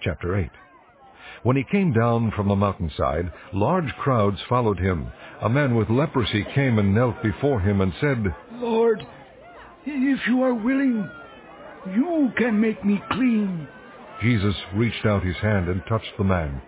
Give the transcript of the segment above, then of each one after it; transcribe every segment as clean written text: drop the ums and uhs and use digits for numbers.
chapter 8. When he came down from the mountainside, large crowds followed him. A man with leprosy came and knelt before him and said, Lord, if you are willing, you can make me clean. Jesus reached out his hand and touched the man.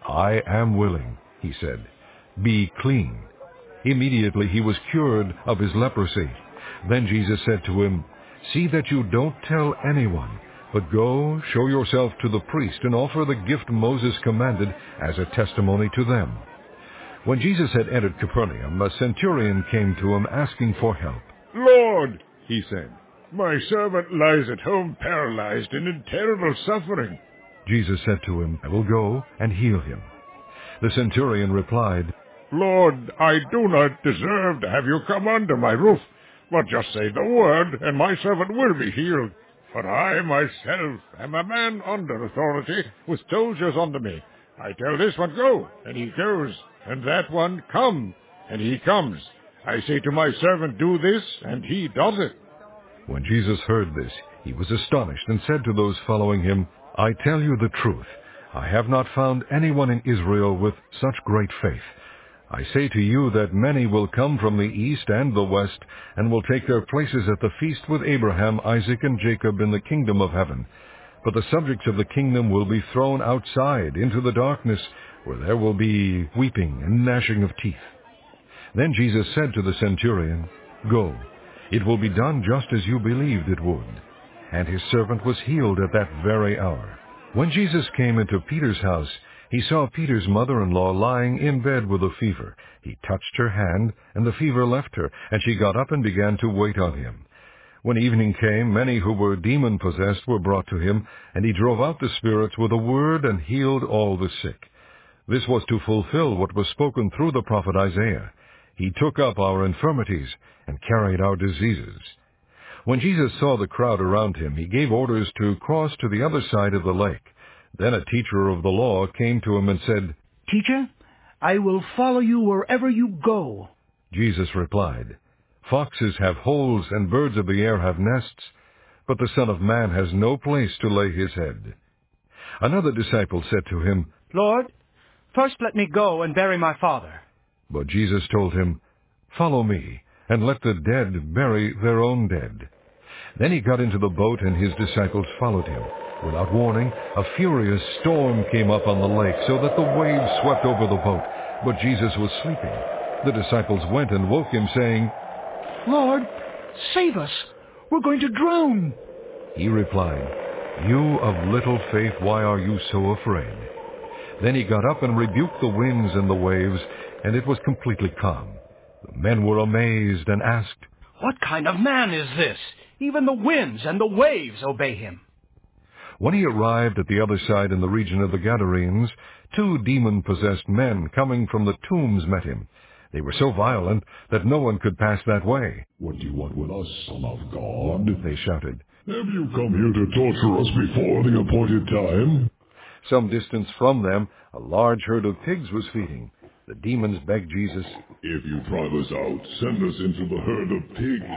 I am willing, he said. Be clean. Immediately he was cured of his leprosy. Then Jesus said to him, See that you don't tell anyone, but go, show yourself to the priest, and offer the gift Moses commanded as a testimony to them. When Jesus had entered Capernaum, a centurion came to him asking for help. Lord, he said, my servant lies at home paralyzed and in terrible suffering. Jesus said to him, I will go and heal him. The centurion replied, Lord, I do not deserve to have you come under my roof, but just say the word, and my servant will be healed. For I myself am a man under authority, with soldiers under me. I tell this one, go, and he goes, and that one, come, and he comes. I say to my servant, do this, and he does it. When Jesus heard this, he was astonished and said to those following him, I tell you the truth, I have not found anyone in Israel with such great faith. I say to you that many will come from the east and the west, and will take their places at the feast with Abraham, Isaac, and Jacob in the kingdom of heaven. But the subjects of the kingdom will be thrown outside into the darkness, where there will be weeping and gnashing of teeth. Then Jesus said to the centurion, Go, it will be done just as you believed it would. And his servant was healed at that very hour. When Jesus came into Peter's house, he saw Peter's mother-in-law lying in bed with a fever. He touched her hand, and the fever left her, and she got up and began to wait on him. When evening came, many who were demon-possessed were brought to him, and he drove out the spirits with a word and healed all the sick. This was to fulfill what was spoken through the prophet Isaiah. He took up our infirmities and carried our diseases. When Jesus saw the crowd around him, he gave orders to cross to the other side of the lake. Then a teacher of the law came to him and said, Teacher, I will follow you wherever you go. Jesus replied, Foxes have holes and birds of the air have nests, but the Son of Man has no place to lay his head. Another disciple said to him, Lord, first let me go and bury my father. But Jesus told him, Follow me, and let the dead bury their own dead. Then he got into the boat, and his disciples followed him. Without warning, a furious storm came up on the lake, so that the waves swept over the boat. But Jesus was sleeping. The disciples went and woke him, saying, Lord, save us. We're going to drown. He replied, You of little faith, why are you so afraid? Then he got up and rebuked the winds and the waves, and it was completely calm. The men were amazed and asked, What kind of man is this? Even the winds and the waves obey him. When he arrived at the other side in the region of the Gadarenes, 2 demon-possessed men coming from the tombs met him. They were so violent that no one could pass that way. What do you want with us, Son of God? They shouted. Have you come here to torture us before the appointed time? Some distance from them, a large herd of pigs was feeding. The demons begged Jesus, If you drive us out, send us into the herd of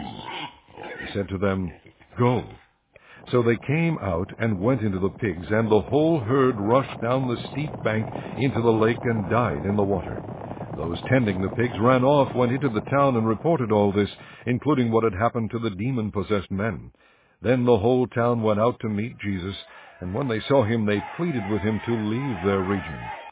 pigs. He said to them, Go. So they came out and went into the pigs, and the whole herd rushed down the steep bank into the lake and died in the water. Those tending the pigs ran off, went into the town, and reported all this, including what had happened to the demon-possessed men. Then the whole town went out to meet Jesus, and when they saw him, they pleaded with him to leave their region.